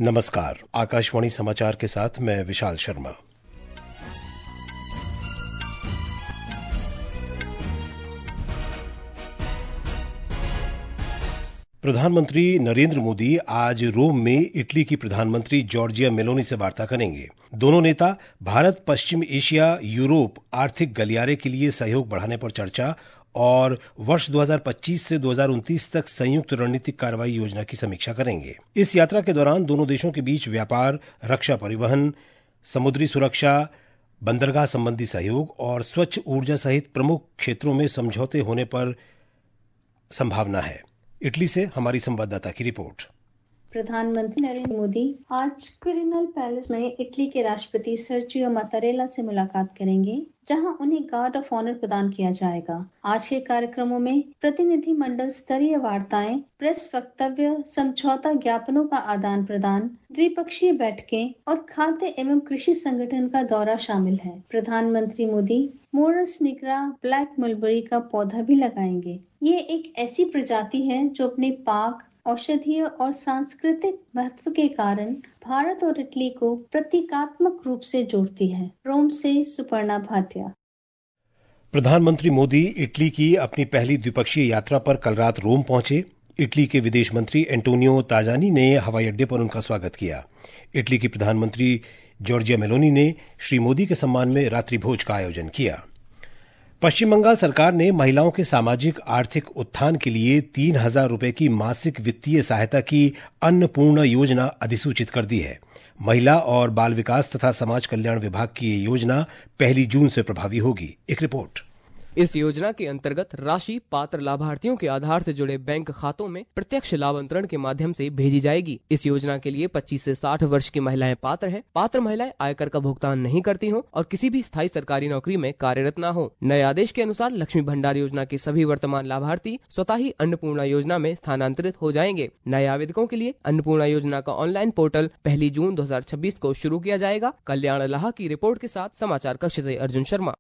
नमस्कार, आकाशवाणी समाचार के साथ मैं विशाल शर्मा। प्रधानमंत्री नरेंद्र मोदी आज रोम में इटली की प्रधानमंत्री जॉर्जिया मेलोनी से वार्ता करेंगे। दोनों नेता भारत, पश्चिम एशिया, यूरोप आर्थिक गलियारे के लिए सहयोग बढ़ाने पर चर्चा और वर्ष 2025 से 2029 तक संयुक्त रणनीतिक कार्रवाई योजना की समीक्षा करेंगे। इस यात्रा के दौरान दोनों देशों के बीच व्यापार, रक्षा, परिवहन, समुद्री सुरक्षा, बंदरगाह संबंधी सहयोग और स्वच्छ ऊर्जा सहित प्रमुख क्षेत्रों में समझौते होने पर संभावना है। इटली से हमारी संवाददाता की रिपोर्ट। प्रधानमंत्री नरेंद्र मोदी आज क्विरिनल पैलेस में इटली के राष्ट्रपति सर्जियो मात्तारेला से मुलाकात करेंगे, जहां उन्हें गार्ड ऑफ ऑनर प्रदान किया जाएगा। आज के कार्यक्रमों में प्रतिनिधि मंडल स्तरीय वार्ताएं, प्रेस वक्तव्य, समझौता ज्ञापनों का आदान प्रदान, द्विपक्षीय बैठकें और खाद्य एवं कृषि संगठन का दौरा शामिल है। प्रधानमंत्री Modi Morus nigra black mulberry का पौधा भी लगाएंगे। ये एक ऐसी प्रजाति है जो अपने पाक, औषधीय और सांस्कृतिक महत्व के कारण भारत और इटली को प्रतीकात्मक रूप से जोड़ती है। रोम से सुपर्णा भाटिया। प्रधानमंत्री मोदी इटली की अपनी पहली द्विपक्षीय यात्रा पर कल रात रोम पहुंचे। इटली के विदेश मंत्री एंटोनियो ताजानी ने हवाई अड्डे पर उनका स्वागत किया। इटली की प्रधानमंत्री जॉर्जिया मेलोनी ने श्री मोदी के सम्मान में रात्रि भोज का आयोजन किया। पश्चिम बंगाल सरकार ने महिलाओं के सामाजिक आर्थिक उत्थान के लिए 3,000 रुपए की मासिक वित्तीय सहायता की अन्नपूर्णा योजना अधिसूचित कर दी है। महिला और बाल विकास तथा समाज कल्याण विभाग की ये योजना 1 जून से प्रभावी होगी। एक रिपोर्ट। इस योजना के अंतर्गत राशि पात्र लाभार्थियों के आधार से जुड़े बैंक खातों में प्रत्यक्ष लाभ अंतरण के माध्यम से भेजी जाएगी। इस योजना के लिए 25 से 60 वर्ष की महिलाएं पात्र हैं। पात्र महिलाएं आयकर का भुगतान नहीं करती हों और किसी भी स्थायी सरकारी नौकरी में कार्यरत न हो। नए आदेश के अनुसार लक्ष्मी भंडार योजना के सभी वर्तमान लाभार्थी स्वतः ही अन्नपूर्णा योजना में स्थानांतरित हो जाएंगे। नए आवेदकों के लिए अन्नपूर्णा योजना का ऑनलाइन पोर्टल 1 जून 2026 को शुरू किया जाएगा। कल्याण लाहा की रिपोर्ट के साथ समाचार कक्ष से अर्जुन शर्मा।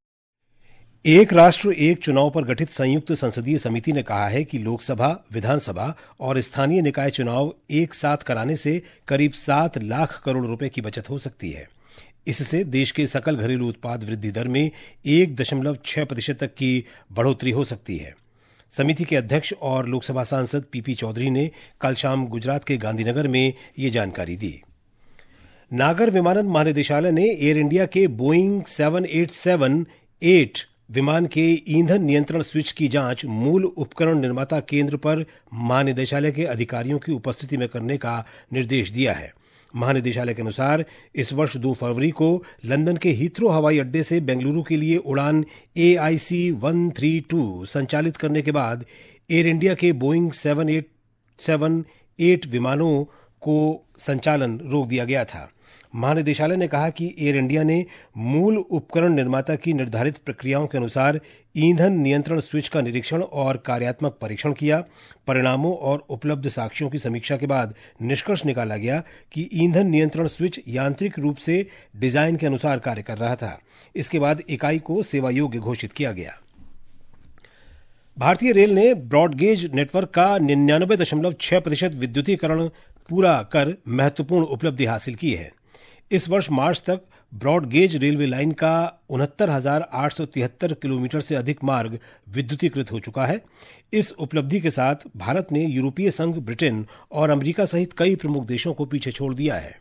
एक राष्ट्र एक चुनाव पर गठित संयुक्त संसदीय समिति ने कहा है कि लोकसभा, विधानसभा और स्थानीय निकाय चुनाव एक साथ कराने से करीब 7 लाख करोड़ रुपए की बचत हो सकती है। इससे देश के सकल घरेलू उत्पाद वृद्धि दर में 1.6% तक की बढ़ोतरी हो सकती है। समिति के अध्यक्ष और लोकसभा सांसद पीपी चौधरी ने कल शाम गुजरात के गांधीनगर में ये जानकारी दी। नागर विमानन महानिदेशालय ने एयर इंडिया के बोइंग 787-8 विमान के ईंधन नियंत्रण स्विच की जांच मूल उपकरण निर्माता केंद्र पर महानिदेशालय के अधिकारियों की उपस्थिति में करने का निर्देश दिया है। महानिदेशालय के अनुसार इस वर्ष 2 फरवरी को लंदन के हीथ्रो हवाई अड्डे से बेंगलुरु के लिए उड़ान AIC 132 संचालित करने के बाद एयर इंडिया के बोइंग 787-8 विमानों को संचालन रोक दिया गया था। महानिदेशालय ने कहा कि एयर इंडिया ने मूल उपकरण निर्माता की निर्धारित प्रक्रियाओं के अनुसार ईंधन नियंत्रण स्विच का निरीक्षण और कार्यात्मक परीक्षण किया। परिणामों और उपलब्ध साक्ष्यों की समीक्षा के बाद निष्कर्ष निकाला गया कि ईंधन नियंत्रण स्विच यांत्रिक रूप से डिजाइन के अनुसार कार्य कर रहा था। इसके बाद इकाई को सेवा योग्य घोषित किया गया। भारतीय रेल ने ब्रॉडगेज नेटवर्क का 99.6% विद्युतीकरण पूरा कर महत्वपूर्ण उपलब्धि हासिल की है। इस वर्ष मार्च तक ब्रॉडगेज रेलवे लाइन का 69,873 किलोमीटर से अधिक मार्ग विद्युतीकृत हो चुका है। इस उपलब्धि के साथ भारत ने यूरोपीय संघ, ब्रिटेन और अमेरिका सहित कई प्रमुख देशों को पीछे छोड़ दिया है।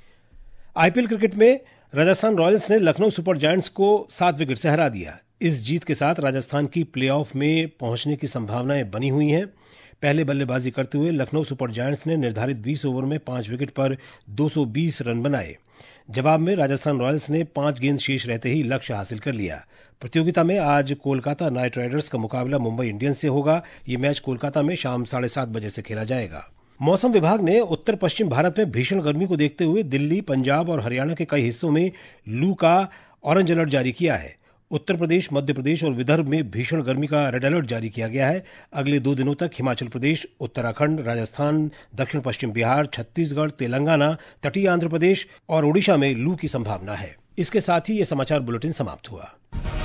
IPL क्रिकेट में राजस्थान रॉयल्स ने लखनऊ सुपर जायंट्स को 7 विकेट से हरा दिया। इस जीत के साथ राजस्थान की प्लेऑफ में पहुंचने की संभावनाएं बनी हुई हैं। पहले बल्लेबाजी करते हुए लखनऊ सुपर जायंट्स ने निर्धारित 20 ओवर में 5 विकेट पर 220 रन बनाए। जवाब में राजस्थान रॉयल्स ने 5 गेंद शेष रहते ही लक्ष्य हासिल कर लिया। प्रतियोगिता में आज कोलकाता नाइट राइडर्स का मुकाबला मुंबई इंडियंस से होगा। ये मैच कोलकाता में शाम 7:30 बजे से खेला जाएगा। मौसम विभाग ने उत्तर पश्चिम भारत में भीषण गर्मी को देखते हुए दिल्ली, पंजाब और हरियाणा के कई हिस्सों में लू का ऑरेंज अलर्ट जारी किया है। उत्तर प्रदेश, मध्य प्रदेश और विदर्भ में भीषण गर्मी का रेड अलर्ट जारी किया गया है। अगले 2 दिनों तक हिमाचल प्रदेश, उत्तराखंड, राजस्थान, दक्षिण पश्चिम बिहार, छत्तीसगढ़, तेलंगाना, तटीय आंध्र प्रदेश और ओडिशा में लू की संभावना है। इसके साथ ही ये समाचार बुलेटिन समाप्त हुआ।